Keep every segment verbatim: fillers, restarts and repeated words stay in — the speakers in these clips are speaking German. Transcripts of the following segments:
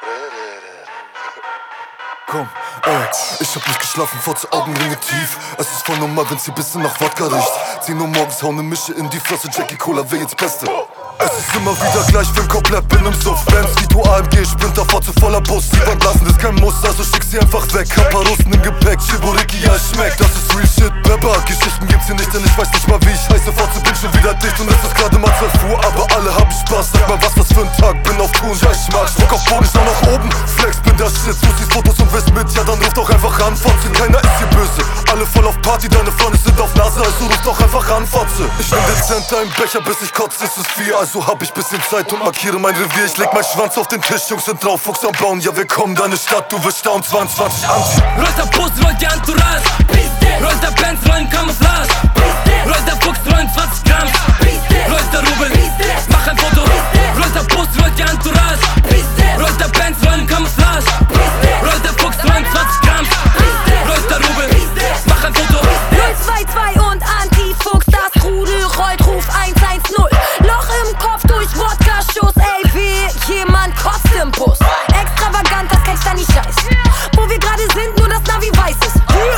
Komm, ey, ich hab nicht geschlafen, vor zu Augenringe tief. Es ist voll normal, wenn's hier bisschen nach Wodka riecht. zehn Uhr morgens, hau ne Mische in die Flosse, Jackie Cola wär jetzt Beste. Es ist immer wieder gleich, wenn komplett bin im Suff. Benz, Vito, A M G, Sprinter, fahr zu voller Bus. Die Wand lassen ist kein Muss, also schick sie einfach weg. Hab paar Russen im Gepäck, Chiboriki, ja es schmeckt. Das ist real shit, Pepper, Geschichten gibt's hier nicht, denn ich weiß nicht mal wie ich heiße. Fotze, bin schon wieder dicht und es ist gerade mal zwölf Uhr. Aber alle haben Spaß, sag mal was das für ein Tag. Bin auf Touren, ja ich mag Druck auf Boden, schau nach oben. Flex, bin der Shit, Susis, Fotos und wisst mit. Ja dann ruft doch einfach an, Fotze, keiner ist hier böse. Alle voll auf Party, deine Freunde sind auf Nase, also ruft doch einfach an, Fotze. Ich nehm dezent einen Becher, bis ich kotze, es ist vier. Also hab ich bisschen Zeit und markiere mein Revier. Ich leg mein Schwanz auf den Tisch, Jungs sind drauf, Fuchs am Bauen. Ja, wir kommen, deine Stadt, du wirst staunen. zweiundzwanzig Anti. Rollt der Bus, rollt die Entourage. Rollt der Benz, rollen Camouflage. Rollt der Fuchs, rollen zwanzig Gramm. Rollt der Rubel, mach ein Foto. Rollt der Bus, rollt die Entourage. Rollt der Benz, rollen Camouflage. Rollt der Fuchs, rollen zwanzig Gramm. Rollt der Rubel, mach ein Foto. null zwei zwei und Anti-Fuchs, das Rudel rollt, ruf eins eins null. Loch im Kopf durch Wodka-Schuss, ey, wie jemand kotzt im Bus. Extravagant, das kennst du nicht Scheiß. Wo wir gerade sind, nur das Navi weiß es.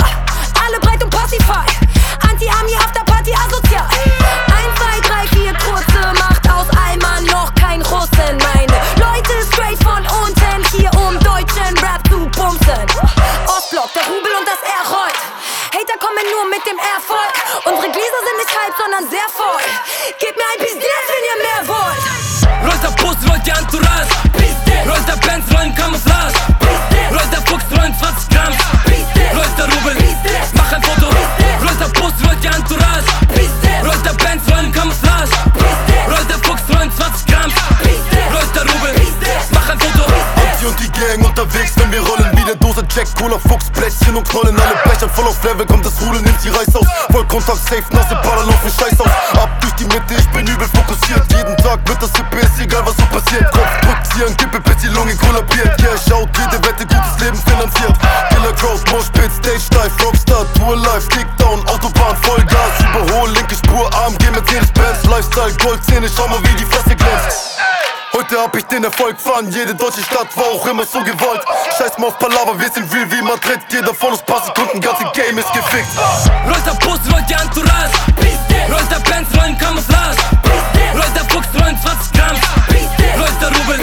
Alle breit und Pacify. Anti-Army, Afterparty, asozial. eins, zwei, drei, vier, kurze Macht aus Alman, noch kein Russen. Meine Leute straight von unten, hier um deutschen Rap zu bumsen. Ostblock, der Rubel und das R rollt. Hater kommen nur mit dem Erfolg. Unsere Gläser sind nicht halb, sondern sehr voll. Gebt mir ein Pizziz, wenn ihr mehr wollt. Rollt der Bus, rollt die Entourage. Rollt der Benz, rollen Camouflage. Rollt der Fuchs, rollen zwanzig Gramm. Rollt der Rubel, mach ein Foto. Rollt der Bus, rollt die Entourage. Rollt der Benz, rollen Camouflage. Rollt der Fuchs, rollen zwanzig Gramm. Rollt der Rubel, mach ein Foto. Anti und die Gang unterwegs, wenn wir rollen. Wie der Dose Jack, Cola, Fuchs, Plätzchen und Knollen. Alle Becher voll auf Level, kommt das Rudel, nimmt die Reiß aus. Vollkontakt, safe, nasse Baller, laufen Scheiß aus. Ab durch die Mitte, ich bin übel fokussiert. Jeden Tag wird das Hippe, ist egal was so passiert. Kopf drückt hier ein Kippe, bis die Lunge kollabiert. Cash out, jede Wette, gutes Leben finanziert. Killer Crowd, Moshpit, Stage Dive, Rockstar, Tour Life, Kickdown, Autobahn, Vollgas, überhol, linke Spur, A M G, Mercedes-Benz, Lifestyle, Goldzähne, schau mal wie die Fresse glänzt. Heute hab ich den Erfolg fahren, jede deutsche Stadt war auch immer so gewollt. Scheiß mal auf Palaver, wir sind real wie Madrid. Jeder von uns paar Sekunden, ganze Game ist gefickt. Rollt der Bus, rollt die Entourage. Rollt der Benz, rollen Camouflage. Rollt der Fuchs, rollen zwanzig Gramm. Rollt der Rubel,